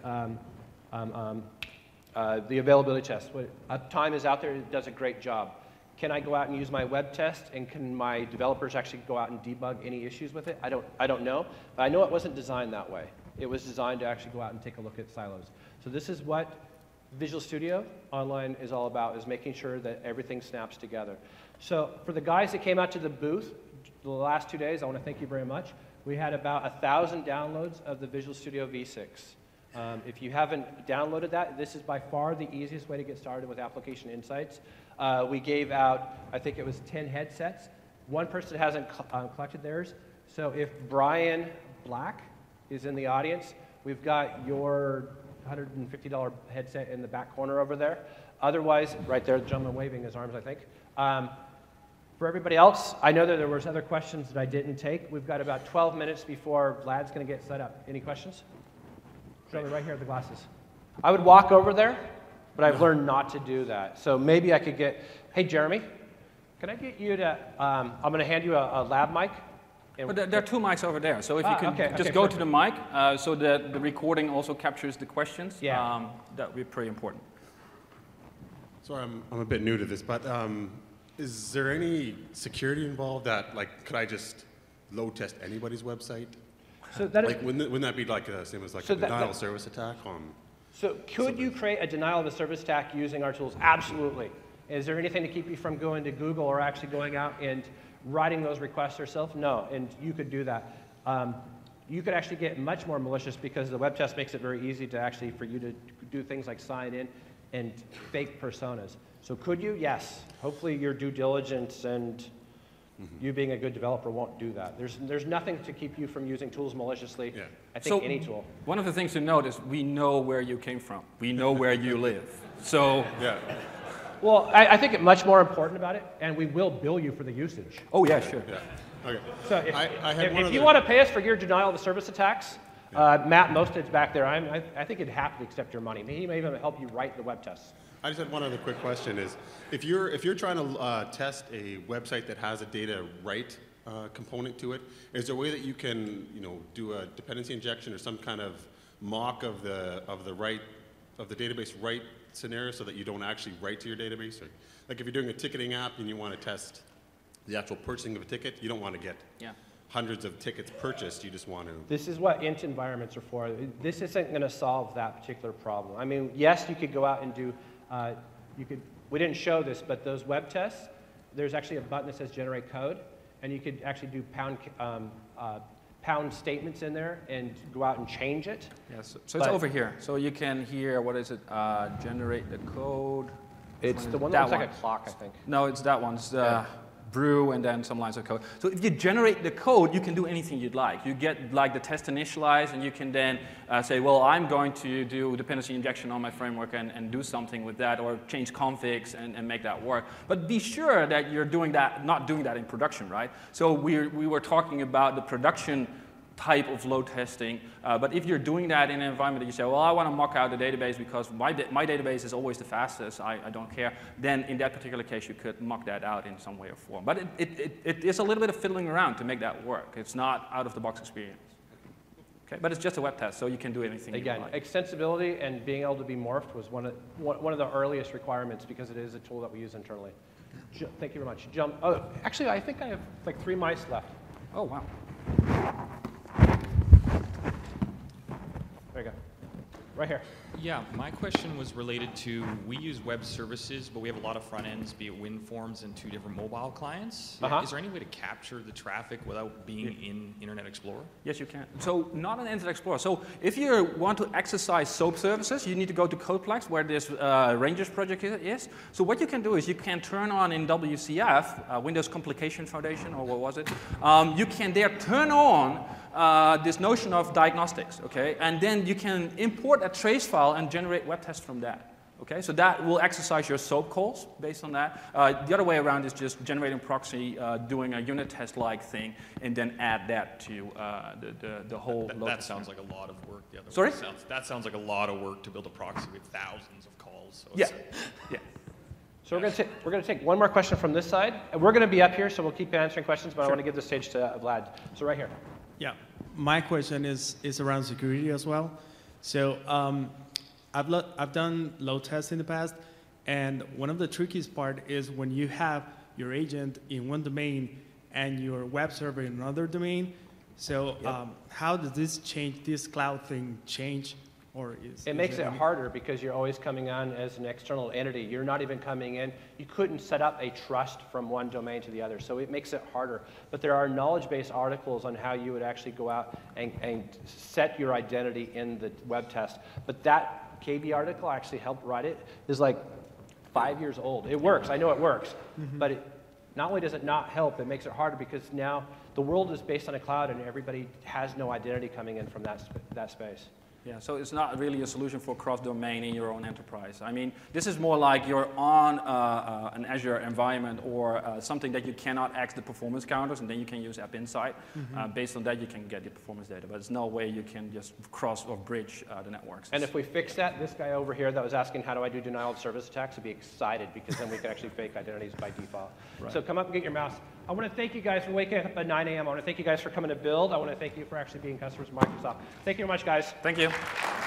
the availability test. Uptime is out there, it does a great job. Can I go out and use my web test, and can my developers actually go out and debug any issues with it? I don't know, but I know it wasn't designed that way. It was designed to actually go out and take a look at silos. So this is what Visual Studio Online is all about, is making sure that everything snaps together. So for the guys that came out to the booth the last 2 days, I want to thank you very much. We had about 1,000 downloads of the Visual Studio V6. If you haven't downloaded that, this is by far the easiest way to get started with Application Insights. We gave out, I think it was 10 headsets. One person hasn't collected theirs. So if Brian Black is in the audience, we've got your $150 headset in the back corner over there. Otherwise, right there, the gentleman waving his arms, I think. For everybody else, I know that there was other questions that I didn't take. We've got about 12 minutes before Vlad's going to get set up. Any questions? Gentleman right here with the glasses. I would walk over there, but I've learned not to do that. So maybe I could get, hey, Jeremy, can I get you to, I'm going to hand you a lab mic. But there are 2 mics over there, so if you could just go to the mic so that the recording also captures the questions, that would be pretty important. Sorry, I'm a bit new to this, but is there any security involved that, like, could I just load test anybody's website? So that like, wouldn't that be like the same as like so a denial of service attack on? So could you create a denial of a service attack using our tools? Absolutely. Is there anything to keep you from going to Google or actually going out and writing those requests yourself? No, and you could do that. You could actually get much more malicious because the web test makes it very easy to actually, for you to do things like sign in and fake personas. So could you? Yes. Hopefully your due diligence and you being a good developer won't do that. There's nothing to keep you from using tools maliciously. Yeah. I think So any tool. one of the things to note is we know where you came from. We know where you live. So, Yeah. Well, I think it's much more important about it, and we will bill you for the usage. oh yeah, sure. Yeah. Okay. So if, I had one if you other- want to pay us for your denial of the service attacks, Matt Mosted's back there. I think he'd happily accept your money. He may even help you write the web tests. I just had one other quick question: is if you're trying to test a website that has a data write component to it, is there a way that you can do a dependency injection or some kind of mock of the database write scenario so that you don't actually write to your database? Or, like if you're doing a ticketing app and you want to test the actual purchasing of a ticket, you don't want to get hundreds of tickets purchased. You just want to. This is what int environments are for. This isn't going to solve that particular problem. I mean, yes, you could go out and do. We didn't show this, but those web tests, there's actually a button that says generate code, and you could actually do pound statements in there and go out and change it. Yes. So it's over here. So you can hear, what is it? Generate the code. It's the one that looks like a clock, I think. No, it's that one. It's brew and then some lines of code. So if you generate the code, you can do anything you'd like. You get like the test initialized, and you can then say, well, I'm going to do dependency injection on my framework and do something with that, or change configs and make that work. But be sure that you're doing that, not doing that in production, right? So we were talking about the production type of load testing, but if you're doing that in an environment that you say, well, I want to mock out the database because my database is always the fastest, I don't care, then in that particular case you could mock that out in some way or form. But it is a little bit of fiddling around to make that work. It's not out-of-the-box experience. Okay, but it's just a web test, so you can do anything Again, you like. extensibility and being able to be morphed was one of the earliest requirements because it is a tool that we use internally. Thank you very much. Oh, actually, I think I have like 3 mice left. Oh, wow. There you go. Right here. Yeah, my question was related to, we use web services, but we have a lot of front ends, be it WinForms and 2 different mobile clients. Is there any way to capture the traffic without being in Internet Explorer? Yes, you can. So not in Internet Explorer. So if you want to exercise SOAP services, you need to go to Codeplex, where this Rangers project is. So what you can do is you can turn on in WCF, Windows Complication Foundation, or what was it? You can there turn on this notion of diagnostics, okay? And then you can import a trace file and generate web tests from that, okay? So that will exercise your SOAP calls based on that. The other way around is just generating proxy, doing a unit test-like thing, and then add that to the whole load. That sounds like a lot of work. The other Sorry? That sounds like a lot of work to build a proxy with thousands of calls. So Yeah, it's- yeah. So we're going to take one more question from this side. And we're going to be up here, so we'll keep answering questions, but I want to give the stage to Vlad. So right here. Yeah, my question is around security as well. So I've done load tests in the past, and one of the trickiest part is when you have your agent in one domain and your web server in another domain. So how does this cloud thing change or is It makes it any- harder because you're always coming on as an external entity. You're not even coming in. You couldn't set up a trust from one domain to the other, so it makes it harder. But there are knowledge-based articles on how you would actually go out and set your identity in the web test. But that KB article, I actually helped write it, is like 5 years old. It works. I know it works. But not only does it not help, it makes it harder because now the world is based on a cloud and everybody has no identity coming in from that space. Yeah, so it's not really a solution for cross-domain in your own enterprise. I mean, this is more like you're on an Azure environment or something that you cannot access the performance counters, and then you can use App Insight. Based on that, you can get the performance data, but there's no way you can just cross or bridge the networks. And if we fix that, this guy over here that was asking how do I do denial of service attacks would be excited because then we could actually fake identities by default. Right. So come up and get your mouse. I want to thank you guys for waking up at 9 a.m. I want to thank you guys for coming to build. I want to thank you for actually being customers of Microsoft. Thank you very much, guys. Thank you.